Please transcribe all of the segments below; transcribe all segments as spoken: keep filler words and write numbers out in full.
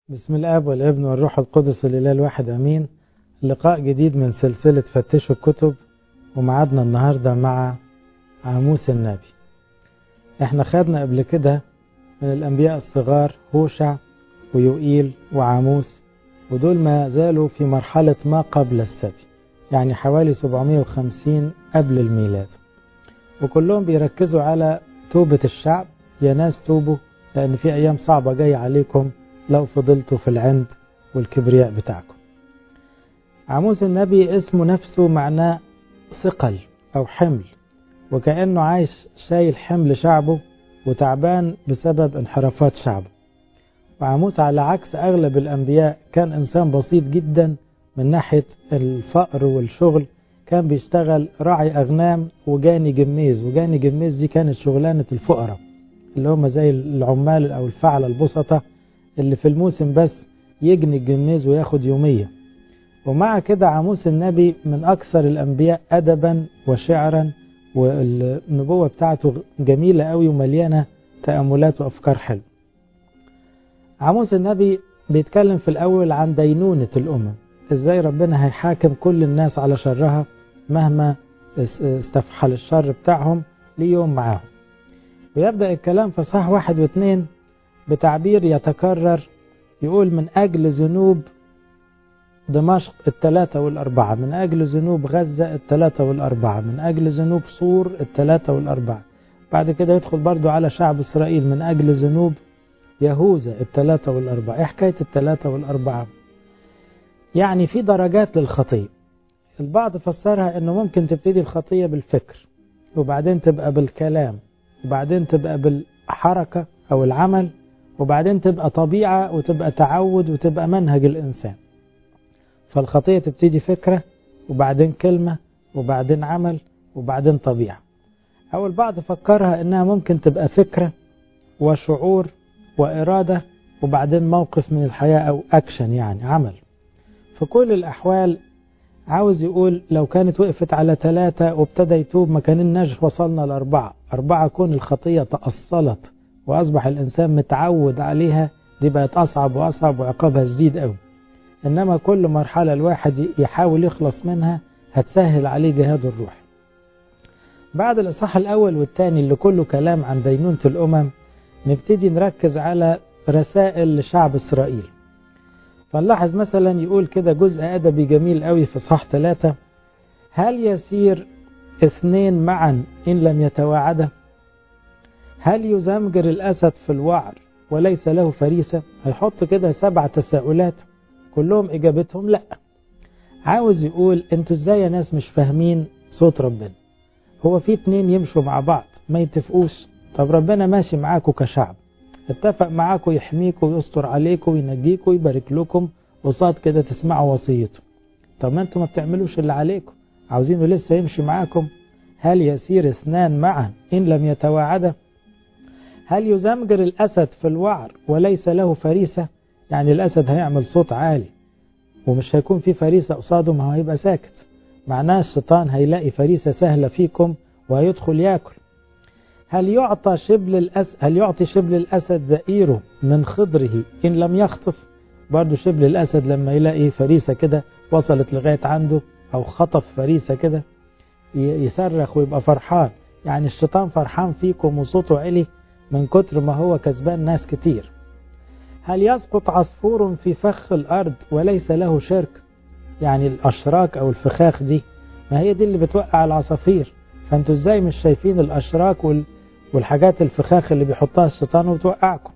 بسم الآب والابن والروح القدس الإله الواحد أمين. لقاء جديد من سلسلة فتشوا الكتب، ومعادنا النهاردة مع عاموس النبي. احنا خدنا قبل كده من الأنبياء الصغار هوشع ويوئيل وعاموس، ودول ما زالوا في مرحلة ما قبل السبي، يعني حوالي سبعمائة وخمسين قبل الميلاد، وكلهم بيركزوا على توبة الشعب. يا ناس توبوا، لأن في أيام صعبة جاية عليكم لو فضلتوا في العند والكبرياء بتاعكم. عاموس النبي اسمه نفسه معناه ثقل أو حمل، وكأنه عايش شايل حمل شعبه وتعبان بسبب انحرافات شعبه. وعاموس على عكس أغلب الأنبياء كان إنسان بسيط جدا من ناحية الفقر والشغل، كان بيشتغل راعي أغنام وجاني جميز، وجاني جميز دي كانت شغلانة الفقراء اللي هم زي العمال أو الفعل البسطة اللي في الموسم بس يجني الجميز وياخد يومية. ومع كده عاموس النبي من أكثر الأنبياء أدبا وشعرا، والنبوة بتاعته جميلة قوي ومليانة تأملات وأفكار حلوة. عاموس النبي بيتكلم في الأول عن دينونة الأمم، إزاي ربنا هيحاكم كل الناس على شرها مهما استفحل الشر بتاعهم ليوم معاهم. ويبدأ الكلام في صح واحد واثنين بتعبير يتكرر، يقول من أجل ذنوب دمشق الثلاثة والأربعة، من أجل ذنوب غزة الثلاثة والأربعة، من أجل ذنوب صور الثلاثة والأربعة. بعد كده يدخل برضو على شعب إسرائيل من أجل ذنوب يهوذا الثلاثة والأربعة. إيه حكاية الثلاثة والأربعة؟ يعني في درجات للخطية. البعض فسرها أنه ممكن تبتدي الخطية بالفكر، وبعدين تبقى بالكلام، وبعدين تبقى بالحركة أو العمل، وبعدين تبقى طبيعة وتبقى تعود وتبقى منهج الإنسان. فالخطية تبتدي فكرة، وبعدين كلمة، وبعدين عمل، وبعدين طبيعة. أو البعض فكرها أنها ممكن تبقى فكرة وشعور وإرادة، وبعدين موقف من الحياة أو أكشن، يعني عمل. في كل الأحوال عاوز يقول لو كانت وقفت على ثلاثة وابتدى يتوب ما كانناش وصلنا لأربعة. أربعة كون الخطية تأصلت وأصبح الإنسان متعود عليها، دي بقت أصعب وأصعب وعقابها جديد قوي. إنما كل مرحلة الواحد يحاول يخلص منها هتسهل عليه جهاد الروح. بعد الإصحاح الأول والثاني اللي كله كلام عن دينونة الأمم، نبتدي نركز على رسائل لشعب إسرائيل. فنلاحظ مثلا يقول كده جزء أدبي جميل قوي في صح ثلاثة: هل يسير اثنين معا إن لم يتواعدا؟ هل يزمجر الأسد في الوعر وليس له فريسة؟ هيحط كده سبع تساؤلات كلهم إجابتهم لأ. عاوز يقول انتوا ازاي يا ناس مش فاهمين صوت ربنا؟ هو في اتنين يمشوا مع بعض ما يتفقوش؟ طب ربنا ماشي معاكم كشعب، اتفق معاكم يحميكم ويستر عليكم وينجيكم ويبارك لكم، وصاد كده تسمعوا وصيته. طب ما انتوا ما بتعملوش اللي عليكم، عاوزينه لسه يمشي معاكم. هل يسير اثنان معا إن لم يتواعدا؟ هل يزمجر الأسد في الوعر وليس له فريسة؟ يعني الأسد هيعمل صوت عالي ومش هيكون في فريسة قصاده، ما هو هيبقى ساكت. معناه الشيطان هيلاقي فريسة سهلة فيكم وهيدخل ياكل. هل يعطى شبل الأسد هل يعطي شبل الأسد زئيره من خضره إن لم يخطف؟ برضو شبل الأسد لما يلاقي فريسة كده وصلت لغاية عنده أو خطف فريسة كده يصرخ ويبقى فرحان. يعني الشيطان فرحان فيكم وصوته علي من كتر ما هو كسبان ناس كتير. هل يسقط عصفور في فخ الأرض وليس له شرك؟ يعني الأشراك أو الفخاخ دي ما هي دي اللي بتوقع العصافير، فأنتوا ازاي مش شايفين الأشراك وال... والحاجات الفخاخ اللي بيحطها الشيطان وتوقعكم؟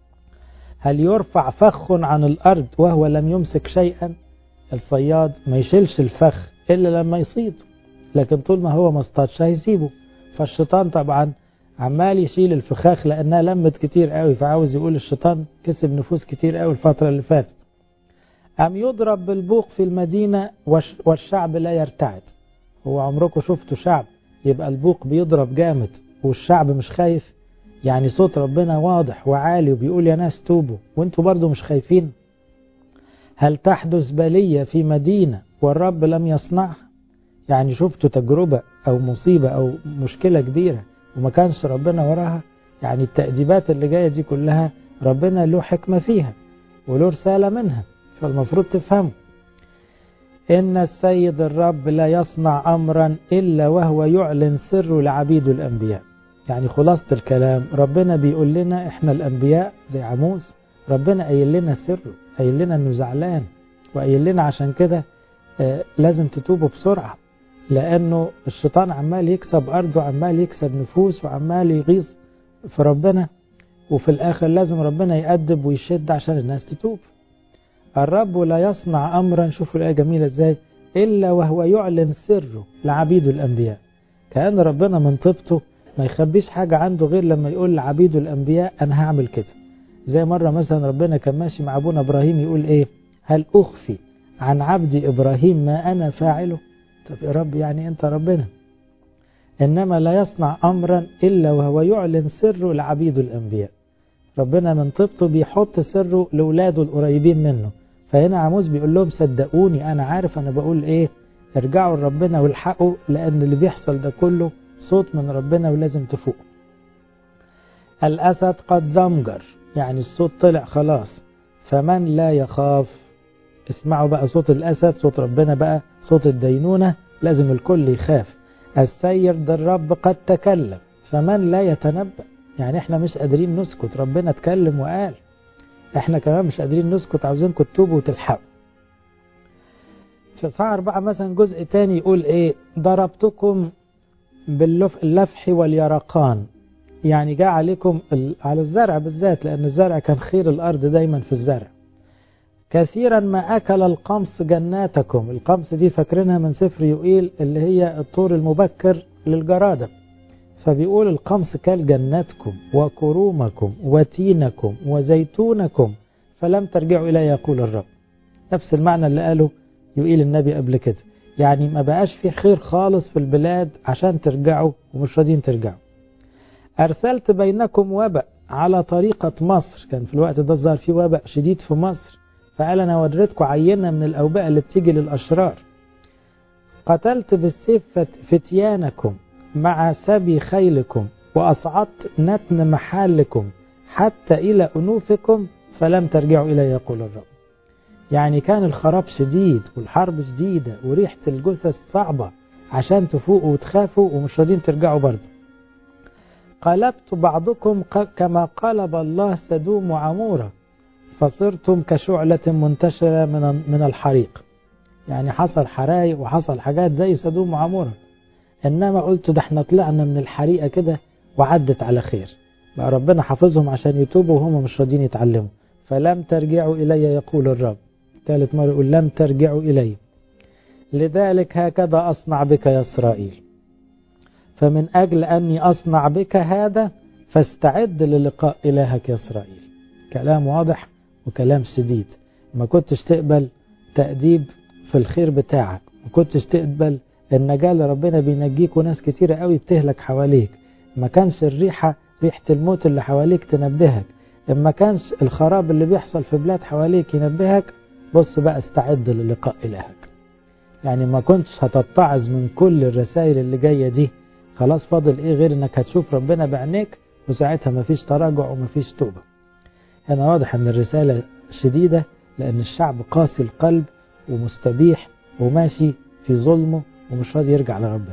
هل يرفع فخ عن الأرض وهو لم يمسك شيئا؟ الصياد ما يشيلش الفخ إلا لما يصيد، لكن طول ما هو ما اصطادش هيسيبه. فالشيطان طبعا عمال يشيل الفخاخ لأنها لمت كتير قوي، فعاوز يقول الشيطان كسب نفوس كتير قوي الفترة اللي فاتت. أم يضرب بالبوق في المدينة والشعب لا يرتعد؟ هو عمركم شفتوا شعب يبقى البوق بيضرب جامد والشعب مش خايف؟ يعني صوت ربنا واضح وعالي وبيقول يا ناس توبوا وانتوا برضو مش خايفين. هل تحدث بلية في مدينة والرب لم يصنعها؟ يعني شفتوا تجربة أو مصيبة أو مشكلة كبيرة وما كانش ربنا وراها؟ يعني التأديبات اللي جاية دي كلها ربنا له حكمة فيها. وله رسالة منها، فالمفروض تفهمه. إن السيد الرب لا يصنع أمرا إلا وهو يعلن سره لعبيد الأنبياء. يعني خلاصة الكلام، ربنا بيقول لنا إحنا الأنبياء زي عموس، ربنا قايل لنا سره، قايل لنا إنه زعلان، وقايل لنا عشان كده آه لازم تتوبوا بسرعة، لأنه الشيطان عمال يكسب أرضه، عمال يكسب نفوس، وعمال يغيظ في ربنا، وفي الآخر لازم ربنا يأدب ويشد عشان الناس تتوب. الرب لا يصنع أمرا، شوفوا الآية جميلة إزاي، إلا وهو يعلن سره لعبيد الأنبياء. كأن ربنا من طيبته ما يخبيش حاجة عنده غير لما يقول لعبيد الأنبياء أنا هعمل كده. زي مرة مثلا ربنا كان ماشي مع أبونا إبراهيم يقول إيه، هل أخفي عن عبدي إبراهيم ما أنا فاعله؟ طب يا رب يعني أنت ربنا. إنما لا يصنع أمرا إلا وهو يعلن سره لعبيد الأنبياء. ربنا من طيبته بيحط سره لولاده القريبين منه. فهنا عموس بيقول لهم صدقوني أنا عارف أنا بقول إيه، ارجعوا لربنا والحقوا، لأن اللي بيحصل ده كله صوت من ربنا ولازم تفوقوا. الأسد قد زمجر، يعني الصوت طلع خلاص، فمن لا يخاف. اسمعوا بقى صوت الأسد، صوت ربنا بقى، صوت الدينونة، لازم الكل يخاف. السيد الرب قد تكلم، فمن لا يتنبأ. يعني احنا مش قادرين نسكت، ربنا اتكلم وقال، احنا كمان مش قادرين نسكت، عاوزينكم تتوبوا وتلحقوا. في صار بقى مثلا جزء تاني يقول ايه، ضربتكم باللفح واليرقان. يعني جاء عليكم على الزرع بالذات، لأن الزرع كان خير الأرض دايما في الزرع. كثيرا ما أكل القمص جناتكم. القمص دي فاكرينها من سفر يوئيل اللي هي الطور المبكر للجرادة. فبيقول القمص كال جناتكم وكرومكم وتينكم وزيتونكم فلم ترجعوا إليه يقول الرب. نفس المعنى اللي قاله يوئيل النبي قبل كده. يعني ما بقاش في خير خالص في البلاد عشان ترجعوا ومش راضيين ترجعوا. أرسلت بينكم وباء على طريقة مصر. كان في الوقت ده ظهر فيه وباء شديد في مصر، فقال أنا وريتكم عينة من الأوباء اللي بتيجي للأشرار. قتلت بالسيف فتيانكم مع سبي خيلكم، وأصعدت نتن محلكم حتى إلى أنوفكم فلم ترجعوا إلي يقول الرب. يعني كان الخراب شديد والحرب شديدة وريحة الجثث صعبة عشان تفوقوا وتخافوا ومش راضين ترجعوا برضه. قلبت بعضكم كما قلب الله سدوم وعمورة، فصرتم كشعلة منتشرة من من الحريق. يعني حصل حرايق وحصل حاجات زي سدوم وعمورة، إنما قلت ده احنا طلعنا من الحريقة كده وعدت على خير. بقى ربنا حافظهم عشان يتوبوا وهم مش راضيين يتعلموا. فلم ترجعوا إلي يقول الرب. ثالث مرة يقول لم ترجعوا إلي. لذلك هكذا أصنع بك يا إسرائيل. فمن أجل أني أصنع بك هذا فاستعد للقاء إلهك يا إسرائيل. كلام واضح وكلام شديد. ما كنتش تقبل تأديب في الخير بتاعك، ما كنتش تقبل النجاة اللي ربنا بينجيك وناس كتيرة قوي بتهلك حواليك، ما كانش الريحة ريحة الموت اللي حواليك تنبهك، ما كانش الخراب اللي بيحصل في بلاد حواليك ينبهك. بص بقى استعد للقاء إلهك. يعني ما كنتش هتتعظ من كل الرسائل اللي جاية دي، خلاص فاضل ايه غير انك هتشوف ربنا بعينيك، وساعتها مفيش تراجع ومفيش توبة. هنا واضح ان الرسالة شديدة، لان الشعب قاسي القلب ومستبيح وماشي في ظلمه ومش راضي يرجع لربنا.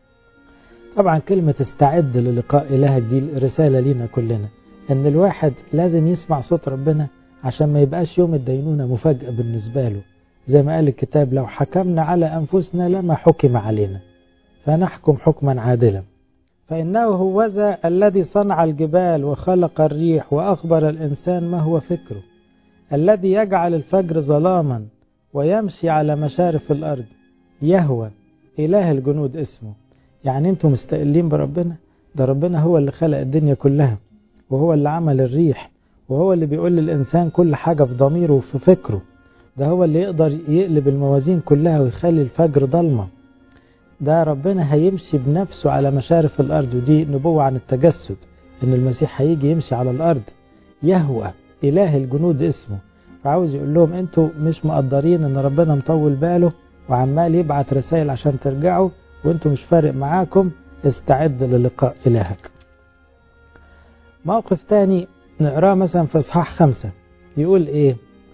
طبعا كلمة استعد للقاء إلهك دي رسالة لينا كلنا، ان الواحد لازم يسمع صوت ربنا عشان ما يبقاش يوم الدينونة مفاجأة بالنسبة له. زي ما قال الكتاب لو حكمنا على أنفسنا لما حكم علينا، فنحكم حكما عادلا. فإنه هو ذا الذي صنع الجبال وخلق الريح وأخبر الإنسان ما هو فكره، الذي يجعل الفجر ظلاما ويمشي على مشارف الأرض، يهوى إله الجنود اسمه. يعني انتم مستقلين بربنا؟ ده ربنا هو اللي خلق الدنيا كلها، وهو اللي عمل الريح، وهو اللي بيقول للإنسان كل حاجة في ضميره وفي فكره. ده هو اللي يقدر يقلب الموازين كلها ويخلي الفجر ضلمة. ده ربنا هيمشي بنفسه على مشارف الأرض، ودي نبوة عن التجسد إن المسيح هيجي يمشي على الأرض. يهوى إله الجنود اسمه. فعاوز يقول لهم انتوا مش مقدرين ان ربنا مطول باله وعمال يبعت رسائل عشان ترجعوا، وانتوا مش فارق معاكم. استعد للقاء إلهك. موقف تاني نقراه مثلا في اصحاح خمسة يقول ايه،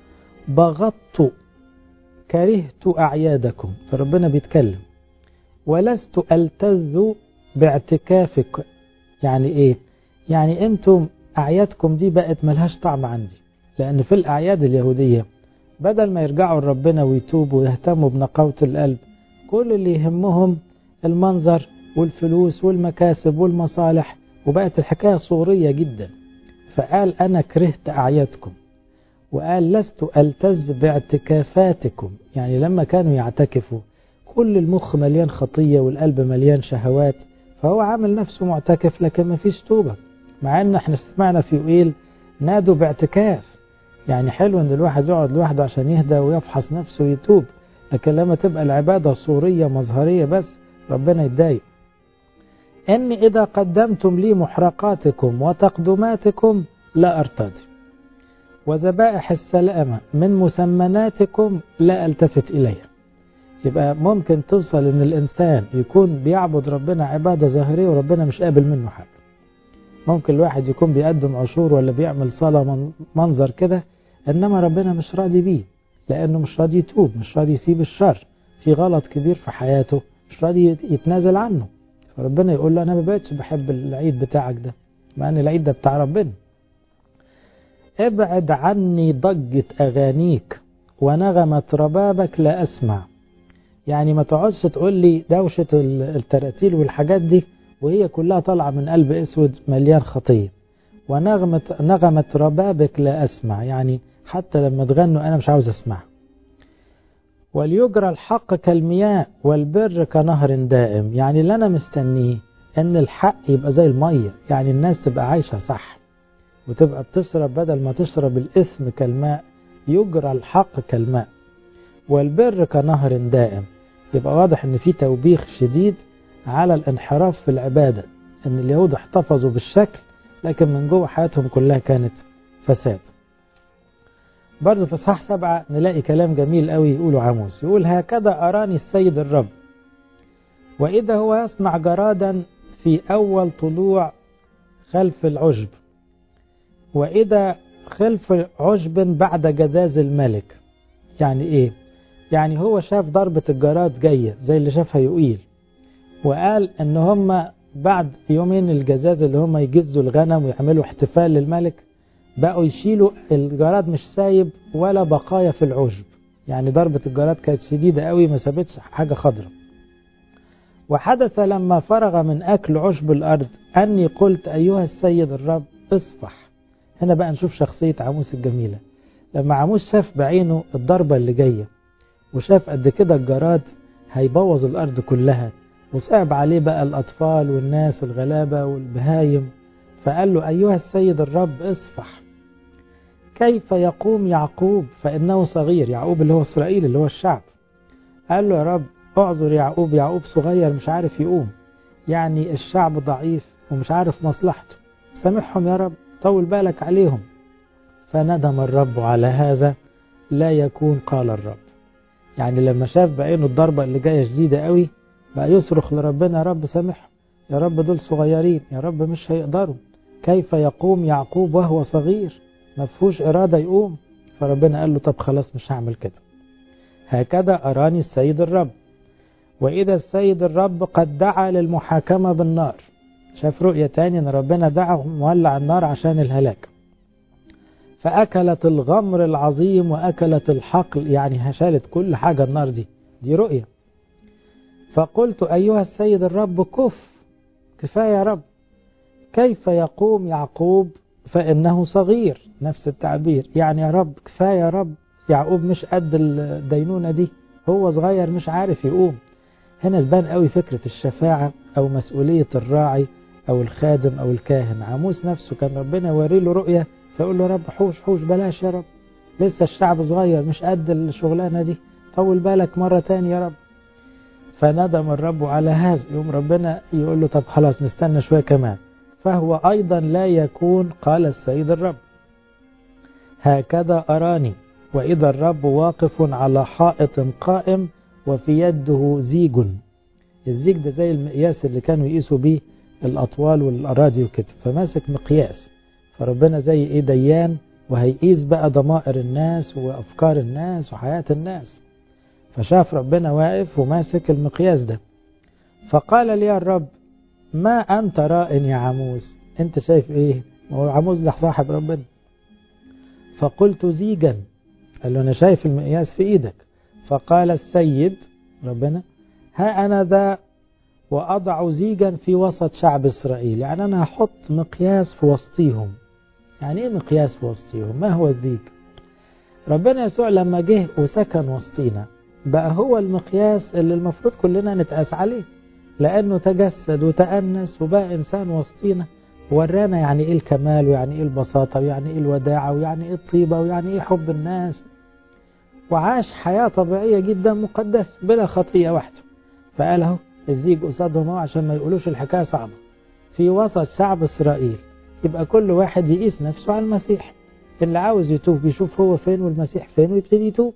بغضت كرهت أعيادكم، فربنا بيتكلم، ولست ألتذ باعتكافك. يعني إيه؟ يعني أنتم أعيادكم دي بقت ملهاش طعم عندي، لأن في الأعياد اليهودية بدل ما يرجعوا لربنا ويتوبوا ويهتموا بنقاوة القلب، كل اللي يهمهم المنظر والفلوس والمكاسب والمصالح، وبقت الحكاية صورية جدا. فقال أنا كرهت أعيادكم، وقال لست ألتز باعتكافاتكم. يعني لما كانوا يعتكفوا كل المخ مليان خطية والقلب مليان شهوات، فهو عامل نفسه معتكف لكن ما فيش توبة. مع ان احنا سمعنا في يوئيل نادوا باعتكاف، يعني حلو ان الواحد يقعد لوحده عشان يهدى ويفحص نفسه ويتوب، لكن لما تبقى العبادة صورية مظهرية بس ربنا يتضايق. إن إذا قدمتم لي محرقاتكم وتقدماتكم لا أرتضي، وذبائح السلامة من مسمناتكم لا ألتفت إليها. يبقى ممكن توصل إن الإنسان يكون بيعبد ربنا عبادة ظاهرية وربنا مش قابل منه حاجة. ممكن الواحد يكون بيقدم عشور ولا بيعمل صلاة منظر كده، إنما ربنا مش راضي بيه، لأنه مش راضي يتوب، مش راضي يسيب الشر، في غلط كبير في حياته مش راضي يتنازل عنه. فربنا يقول له أنا ما بقتش بحب العيد بتاعك ده، مع أن العيد ده بتاع ربنا. ابعد عني ضجة أغانيك ونغمة ربابك لا أسمع. يعني ما تقعدش تقول لي دوشة التراتيل والحاجات دي وهي كلها طالعة من قلب أسود مليان خطية. ونغمة نغمة ربابك لا أسمع، يعني حتى لما تغنوا أنا مش عاوز أسمع. وليجرى الحق كالمياه والبر كنهر دائم. يعني اللي أنا مستنيه أن الحق يبقى زي المية، يعني الناس تبقى عايشة صح وتبقى بتشرب بدل ما تشرب الإثم كالماء. يجرى الحق كالماء والبر كنهر دائم. يبقى واضح أن في توبيخ شديد على الانحراف في العبادة، أن اليهود احتفظوا بالشكل لكن من جوه حياتهم كلها كانت فساد. برضو في صح سبعة نلاقي كلام جميل قوي يقوله عاموس، يقول هكذا أراني السيد الرب وإذا هو يصنع جرادا في أول طلوع خلف العشب، وإذا خلف عشب بعد جذاذ الملك. يعني إيه؟ يعني هو شاف ضربة الجراد جاية زي اللي شافها يوئيل، وقال إن هم بعد يومين الجزاز اللي هم يجزوا الغنم ويعملوا احتفال للملك بقوا يشيلوا الجراد، مش سايب ولا بقايا في العشب. يعني ضربة الجراد كانت شديدة قوي، ما سابتش حاجة خضرة. وحدث لما فرغ من أكل عشب الأرض أني قلت أيها السيد الرب اصفح. هنا بقى نشوف شخصية عاموس الجميلة. لما عاموس شاف بعينه الضربة اللي جاية وشاف قد كده الجراد هيبوظ الأرض كلها، وصعب عليه بقى الأطفال والناس الغلابة والبهايم، فقال له أيها السيد الرب اصفح. كيف يقوم يعقوب فإنه صغير؟ يعقوب اللي هو إسرائيل اللي هو الشعب. قال له يا رب اعذر يعقوب، يعقوب صغير مش عارف يقوم، يعني الشعب ضعيف ومش عارف مصلحته، سامحهم يا رب، طول بالك عليهم. فندم الرب على هذا لا يكون قال الرب. يعني لما شاف بعينه الضربة اللي جاية شديدة قوي بقى يصرخ لربنا يا رب سامحهم، يا رب دول صغيرين، يا رب مش هيقدروا. كيف يقوم يعقوب وهو صغير؟ مفهوش إرادة يقوم. فربنا قال له طب خلاص مش هعمل كده. هكذا أراني السيد الرب وإذا السيد الرب قد دعا للمحاكمة بالنار. شاف رؤية تاني ان ربنا دعا مولع النار عشان الهلاك. فأكلت الغمر العظيم وأكلت الحقل، يعني هشالت كل حاجة النار دي، دي رؤية. فقلت أيها السيد الرب كف، كفاية يا رب. كيف يقوم يعقوب فإنه صغير؟ نفس التعبير، يعني يا رب كفاية يا رب، يعقوب مش قد الدينونة دي، هو صغير مش عارف يقوم. هنا تبان قوي فكرة الشفاعة أو مسؤولية الراعي أو الخادم أو الكاهن. عاموس نفسه كان ربنا يوري له رؤية فيقول له رب حوش حوش بلاش يا رب، لسه الشعب صغير مش قد الشغلانة دي، طول بالك مرة تاني يا رب. فندم الرب على هذا. يوم ربنا يقول له طب خلاص نستنى شوية كمان. فهو أيضا لا يكون قال السيد الرب. هكذا أراني وإذا الرب واقف على حائط قائم وفي يده زيج. الزيج ده زي المقياس اللي كانوا يقيسوا بيه الأطوال والأراضي وكده، فماسك مقياس. فربنا زي إيه ديان وهيقيس بقى ضمائر الناس وأفكار الناس وحياة الناس. فشاف ربنا واقف وماسك المقياس ده، فقال لي الرب ما أنت رائن يا عموس، أنت شايف إيه؟ هو عموس ده صاحب ربنا. فقلت زيجا، قال له أنا شايف المقياس في إيدك. فقال السيد ربنا ها أنا ذا وأضع زيجا في وسط شعب إسرائيل، يعني أنا هحط مقياس في وسطيهم. يعني إيه مقياس في وسطيهم؟ ما هو الزيج؟ ربنا يسوع لما جه وسكن وسطينا بقى هو المقياس اللي المفروض كلنا نتقاس عليه، لأنه تجسد وتأنس وبقى إنسان وسطينا، ورانا يعني إيه الكمال ويعني إيه البساطة ويعني إيه الوداعة ويعني إيه الطيبة ويعني إيه حب الناس، وعاش حياة طبيعية جدا مقدسة بلا خطيئة وحده. فقال اهو الزيج قصادهم اهو عشان ما يقولوش الحكاية صعبة، في وسط شعب إسرائيل. يبقى كل واحد يقيس نفسه على المسيح، اللي عاوز يتوب يشوف هو فين والمسيح فين ويبتدي يتوب.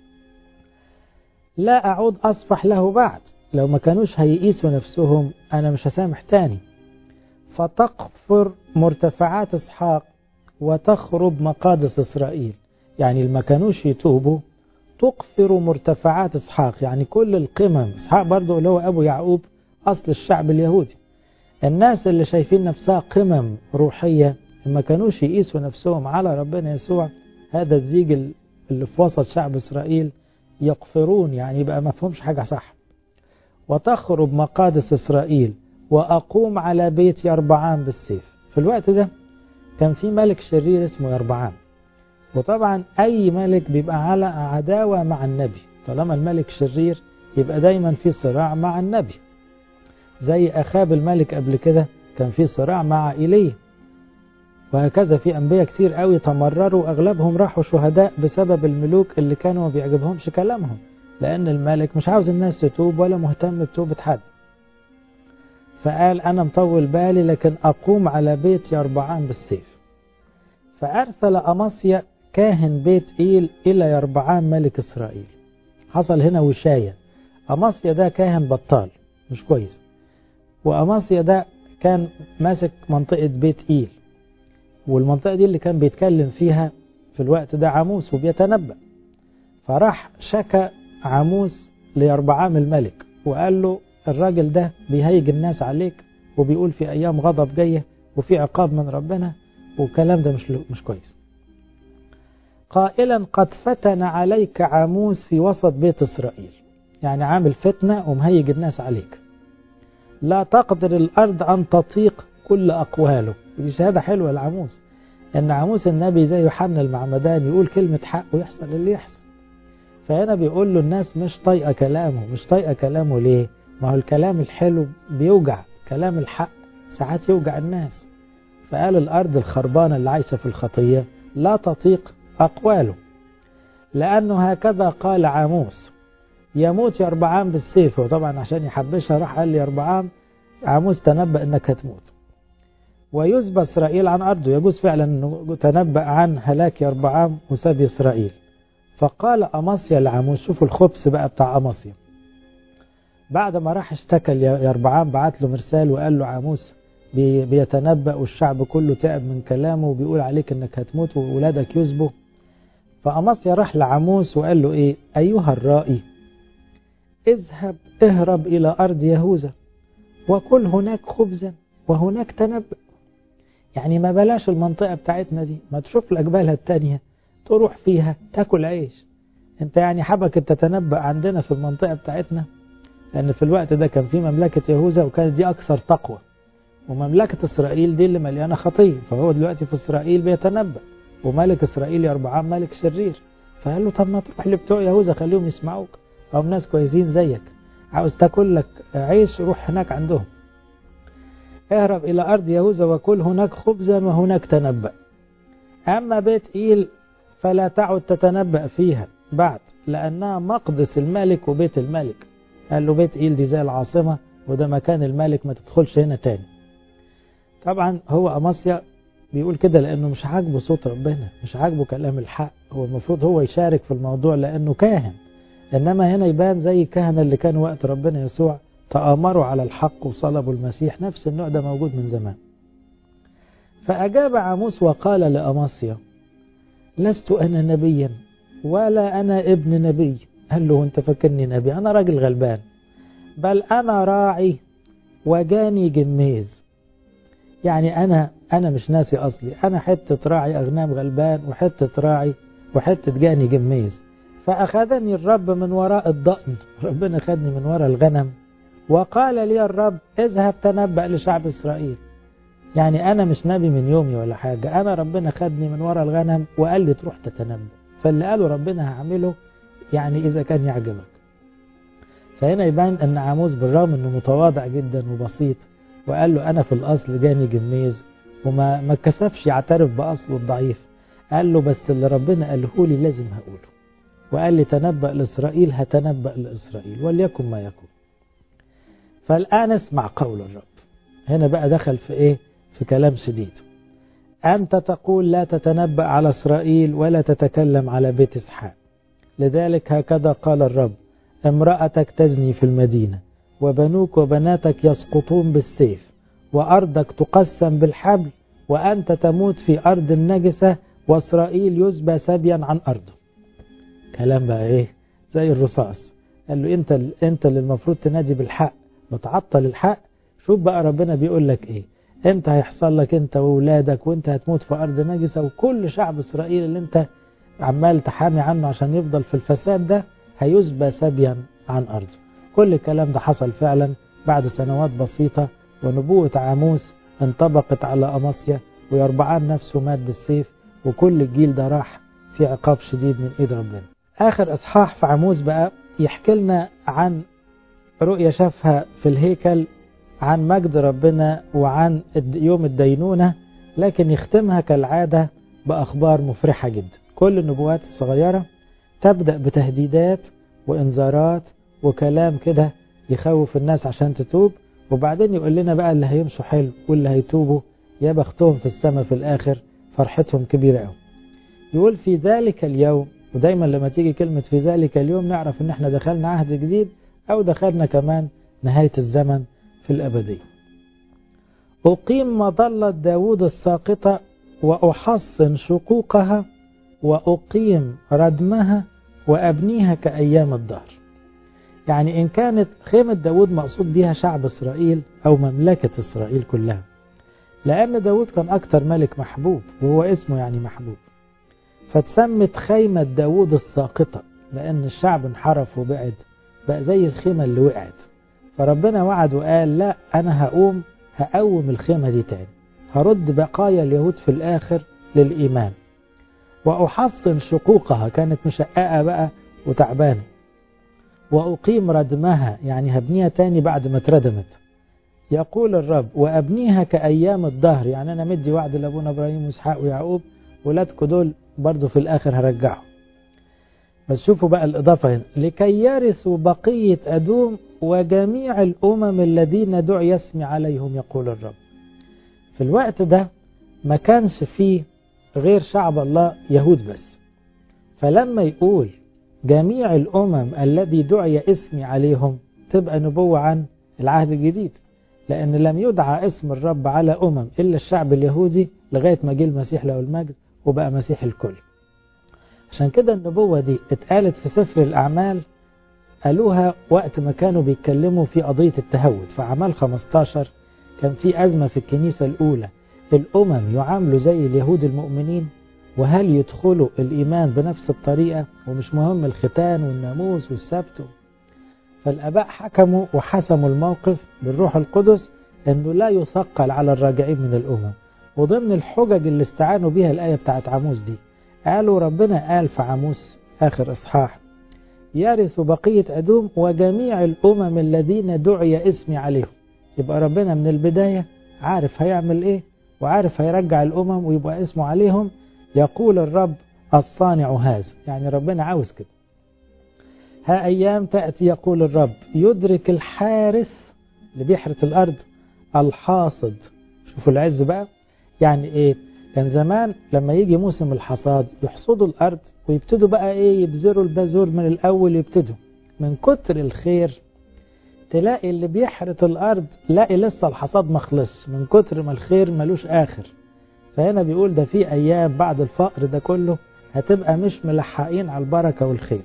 لا أعود أصفح له بعد، لو ما كانوش هيقيسوا نفسهم أنا مش هسامح تاني. فتقفر مرتفعات إسحاق وتخرب مقادس إسرائيل، يعني اللي ما كانوش يتوبوا تقفر مرتفعات إسحاق، يعني كل القمم. إسحاق برضو اللي هو أبو يعقوب أصل الشعب اليهودي. الناس اللي شايفين نفسها قمم روحية ما كانوش يقيسوا نفسهم على ربنا يسوع، هذا الزيج اللي في وسط شعب إسرائيل يقفرون، يعني يبقى ما فهمش حاجة صح. وتخرب مقادس إسرائيل وأقوم على بيت يربعام بالسيف. في الوقت ده كان في ملك شرير اسمه يربعام، وطبعا أي ملك بيبقى على عداوة مع النبي. طالما الملك شرير يبقى دايما في صراع مع النبي، زي أخاب الملك قبل كده كان في صراع مع إيليا، وهكذا في أنبياء كتير قوي تمرروا، أغلبهم راحوا شهداء بسبب الملوك اللي كانوا ما بيعجبهمش كلامهم، لأن الملك مش عاوز الناس تتوب ولا مهتم بتوبة حد. فقال أنا مطول بالي لكن أقوم على بيت يربعام بالسيف. فأرسل أمصيا كاهن بيت إيل إلى يربعام ملك إسرائيل. حصل هنا وشاية. أمصيا ده كاهن بطال مش كويس، وأمصيا ده كان ماسك منطقة بيت إيل، والمنطقة دي اللي كان بيتكلم فيها في الوقت ده عموس وبيتنبأ. فراح شكى عموس ليربعام الملك وقال له الراجل ده بيهيج الناس عليك وبيقول في أيام غضب جاية وفي عقاب من ربنا، والكلام ده مش مش كويس. قائلا قد فتن عليك عموس في وسط بيت إسرائيل، يعني عامل فتنة ومهيج الناس عليك. لا تقدر الأرض أن تطيق كل أقواله. دي شهادة حلوة لعموس، إن عموس النبي زي يوحنا المعمدان يقول كلمة حق ويحصل اللي يحصل. فهنا بيقول له الناس مش طايقة كلامه. مش طايقة كلامه ليه؟ ما هو الكلام الحلو بيوجع، كلام الحق ساعات يوجع الناس. فقال الأرض الخربانة اللي عايشة في الخطية لا تطيق أقواله، لأنه هكذا قال عموس يموت يربعام بالسيف. وطبعا عشان يحبشها راح قال لي يربعام عموس تنبأ أنك هتموت ويذبى إسرائيل عن أرضه. يجوز فعلا أنه تنبأ عن هلاك يربعام وسبي إسرائيل. فقال أمصيا لعموس، شوفوا الخبث بقى بتاع أمصيا، بعد ما راح اشتكى يربعام بعت له مرسال وقال له عموس بيتنبأ والشعب كله تعب من كلامه وبيقول عليك انك هتموت وولادك يذبوا. فأمصيا راح لعموس وقال له ايه؟ ايها الرائي اذهب اهرب الى ارض يهوذا وكل هناك خبزا وهناك تنبأ. يعني ما بلاش المنطقة بتاعتنا دي، ما تشوف الأجبالها التانية تروح فيها تاكل عيش. انت يعني حبك تتنبأ عندنا في المنطقة بتاعتنا؟ لأن في الوقت ده كان في مملكة يهوذا وكانت دي أكثر تقوى، ومملكة إسرائيل دي اللي مليانة خطية. فهو دلوقتي في إسرائيل بيتنبأ، وملك إسرائيل يربعام ملك شرير. فقال له طب ما تروح لبتوع يهوذا خليهم يسمعوك، هم ناس كويسين زيك، عاوز تاكل لك عيش روح هناك عندهم. اهرب إلى أرض يهوذا وكل هناك خبزا وهناك تنبأ. أما بيت إيل فلا تعد تتنبأ فيها بعد، لأنها مقدس الملك وبيت الملك. قال له بيت إيل دي زي العاصمة وده مكان الملك، ما تدخلش هنا تاني. طبعا هو أمصيا بيقول كده لأنه مش عاجبه صوت ربنا، مش عاجبه كلام الحق. هو المفروض هو يشارك في الموضوع لأنه كاهن، إنما هنا يبان زي الكهنة اللي كان وقت ربنا يسوع تآمروا على الحق وصلبوا المسيح. نفس النوع ده موجود من زمان. فأجاب عموس وقال لأمصيا لست أنا نبيا ولا أنا ابن نبي. قال له أنت فاكرني نبي؟ أنا راجل غلبان، بل أنا راعي وجاني جميز. يعني أنا أنا مش ناسي أصلي، أنا حتة راعي أغنام غلبان وحتة راعي وحتة جاني جميز. فأخذني الرب من وراء الضأن، ربنا خدني من وراء الغنم، وقال لي الرب اذهب تنبأ لشعب إسرائيل. يعني أنا مش نبي من يومي ولا حاجة، أنا ربنا خدني من وراء الغنم وقال لي تروح تتنبأ. فاللي قاله ربنا هعمله، يعني إذا كان يعجبك. فهنا يبان أن عاموس بالرغم أنه متواضع جدا وبسيط، وقال له أنا في الأصل جاني جميز، وما ما كسفش يعترف بأصله الضعيف. قال له بس اللي ربنا قاله لي لازم هقوله، وقال لي تنبأ لإسرائيل، هتنبأ لإسرائيل وليكن ما يكون. فالآن اسمع قول الرب. هنا بقى دخل في إيه؟ في كلام شديد. أنت تقول لا تتنبأ على إسرائيل ولا تتكلم على بيت إسحاق، لذلك هكذا قال الرب امرأتك تزني في المدينة، وبنوك وبناتك يسقطون بالسيف، وأرضك تقسم بالحبل، وأنت تموت في أرض النجسة، وإسرائيل يسبى سبيا عن أرضه. كلام بقى إيه؟ زي الرصاص. قال له أنت أنت اللي المفروض تنادي بالحق وتعطل الحق. شوف بقى ربنا بيقول لك إيه؟ أنت هيحصل لك أنت وولادك، وأنت هتموت في أرض نجسة، وكل شعب إسرائيل اللي أنت عمال تحامي عنه عشان يفضل في الفساد ده هيسبى سبيا عن أرضه. كل الكلام ده حصل فعلا بعد سنوات بسيطة، ونبوة عاموس انطبقت على أمصيا، ويربعام نفسه مات بالسيف، وكل الجيل ده راح في عقاب شديد من إيد ربنا. آخر إصحاح في عاموس بقى يحكي لنا عن رؤية شافها في الهيكل، عن مجد ربنا وعن يوم الدينونة، لكن يختمها كالعادة بأخبار مفرحة جدا. كل النبوات الصغيرة تبدأ بتهديدات وإنذارات وكلام كده يخوف الناس عشان تتوب، وبعدين يقول لنا بقى اللي هيمشوا حلو واللي هيتوبوا يا بختهم في السماء في الآخر، فرحتهم كبيرة قوي. يقول في ذلك اليوم، ودايما لما تيجي كلمة في ذلك اليوم نعرف ان احنا دخلنا عهد جديد او دخلنا كمان نهاية الزمن في الأبدية. أقيم مظلة داود الساقطة وأحصن شقوقها وأقيم ردمها وأبنيها كأيام الدهر. يعني إن كانت خيمة داود مقصود بها شعب إسرائيل أو مملكة إسرائيل كلها، لأن داود كان أكتر ملك محبوب، وهو اسمه يعني محبوب، فتسمت خيمة داود الساقطة لأن الشعب انحرف وبعد، بقى زي الخيمة اللي وقعت. فربنا وعد وقال لا، أنا هقوم هقوم الخيمة دي تاني، هرد بقايا اليهود في الآخر للإيمان. وأحصن شقوقها، كانت مشققة بقى وتعبانة. وأقيم ردمها، يعني هبنيها تاني بعد ما اتردمت. يقول الرب وأبنيها كأيام الدهر، يعني أنا مدي وعد لأبونا إبراهيم وإسحاق ويعقوب، ولادكم دول برضو في الآخر هرجعهم. بس شوفوا بقى الإضافة هنا، لكي يرثوا بقية أدوم وجميع الأمم الذين دعي اسمي عليهم يقول الرب. في الوقت ده ما كانش فيه غير شعب الله يهود بس، فلما يقول جميع الأمم الذي دعي اسمي عليهم تبقى نبوة عن العهد الجديد، لأن لم يدعى اسم الرب على أمم إلا الشعب اليهودي لغاية ما جه المسيح له المجد وبقى مسيح الكل. عشان كده النبوة دي اتقالت في سفر الأعمال، قالوها وقت ما كانوا بيتكلموا في قضية التهود. في أعمال خمستاشر كان في أزمة في الكنيسة الأولى، الأمم يعاملوا زي اليهود المؤمنين، وهل يدخلوا الإيمان بنفس الطريقة، ومش مهم الختان والناموس والسبت. فالآباء حكموا وحسموا الموقف بالروح القدس أنه لا يثقل على الراجعين من الأمم. وضمن الحجج اللي استعانوا بها الآية بتاعت عاموس دي، قالوا ربنا قال في عاموس آخر إصحاح يرث بقية أدوم وجميع الأمم الذين دعي اسمي عليهم. يبقى ربنا من البداية عارف هيعمل إيه، وعارف هيرجع الأمم ويبقى اسمه عليهم. يقول الرب الصانع هذا، يعني ربنا عاوز كده. ها أيام تأتي يقول الرب يدرك الحارث اللي بيحرث الأرض الحاصد. شوفوا العز بقى، يعني إيه؟ كان زمان لما يجي موسم الحصاد يحصدوا الأرض ويبتدوا بقى إيه، يبذروا البذور من الأول، يبتدوا من كتر الخير تلاقي اللي بيحرث الأرض لاقي لسه الحصاد مخلص من كتر ما الخير ملوش آخر. فهنا بيقول ده في أيام بعد الفقر ده كله هتبقى مش ملحقين على البركة والخير.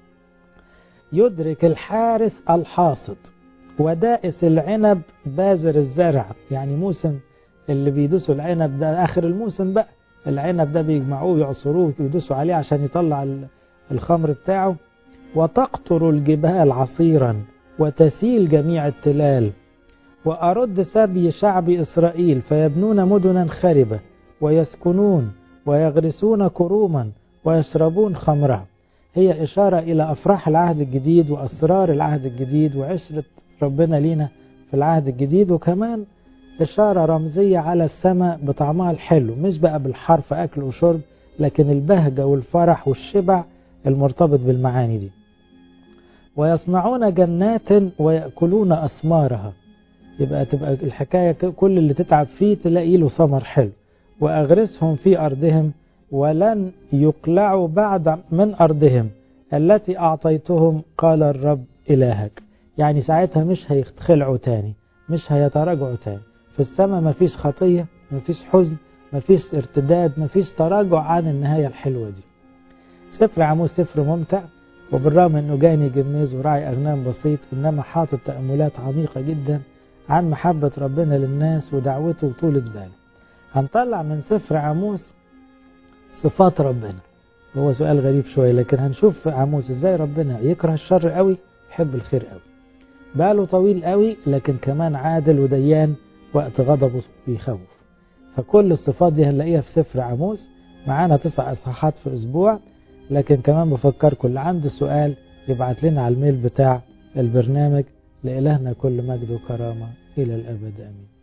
يدرك الحارث الحاصد ودائس العنب بازر الزرع، يعني موسم اللي بيدوسوا العنب ده آخر الموسم بقى، العنب ده بيجمعوه يعصروه ويدوسوا عليه عشان يطلع الخمر بتاعه. وتقطر الجبال عصيرا وتسيل جميع التلال، وأرد سبي شعب إسرائيل فيبنون مدنا خربة ويسكنون ويغرسون كروما ويشربون خمرها. هي إشارة إلى أفراح العهد الجديد وأسرار العهد الجديد وعشرة ربنا لينا في العهد الجديد، وكمان إشارة رمزية على السماء بطعمها الحلو، مش بقى بالحرف أكل وشرب، لكن البهجة والفرح والشبع المرتبط بالمعاني دي. ويصنعون جنات ويأكلون أثمارها، يبقى تبقى الحكاية كل اللي تتعب فيه تلاقي له ثمر حلو. وأغرسهم في أرضهم ولن يقلعوا بعد من أرضهم التي أعطيتهم قال الرب إلهك. يعني ساعتها مش هيتخلعوا تاني، مش هيتراجعوا تاني. في السماء مفيش خطية، مفيش حزن، مفيش ارتداد، مفيش تراجع عن النهاية الحلوة دي. سفر عموس سفر ممتع، وبالرغم انه جاني جميز وراعي أغنام بسيط، إنما حاطط تأملات عميقة جدا عن محبة ربنا للناس ودعوته وطولة باله. هنطلع من سفر عموس صفات ربنا. هو سؤال غريب شوية، لكن هنشوف في عموس ازاي ربنا يكره الشر قوي، يحب الخير قوي. باله طويل قوي، لكن كمان عادل وديان، وقت غضبه بيخوف. فكل الصفات دي هنلاقيها في سفر عموس. معانا تسع اصحاحات في اسبوع، لكن كمان بفكركم اللي عنده سؤال يبعت لنا على الميل بتاع البرنامج. لإلهنا كل مجد وكرامة إلى الأبد آمين.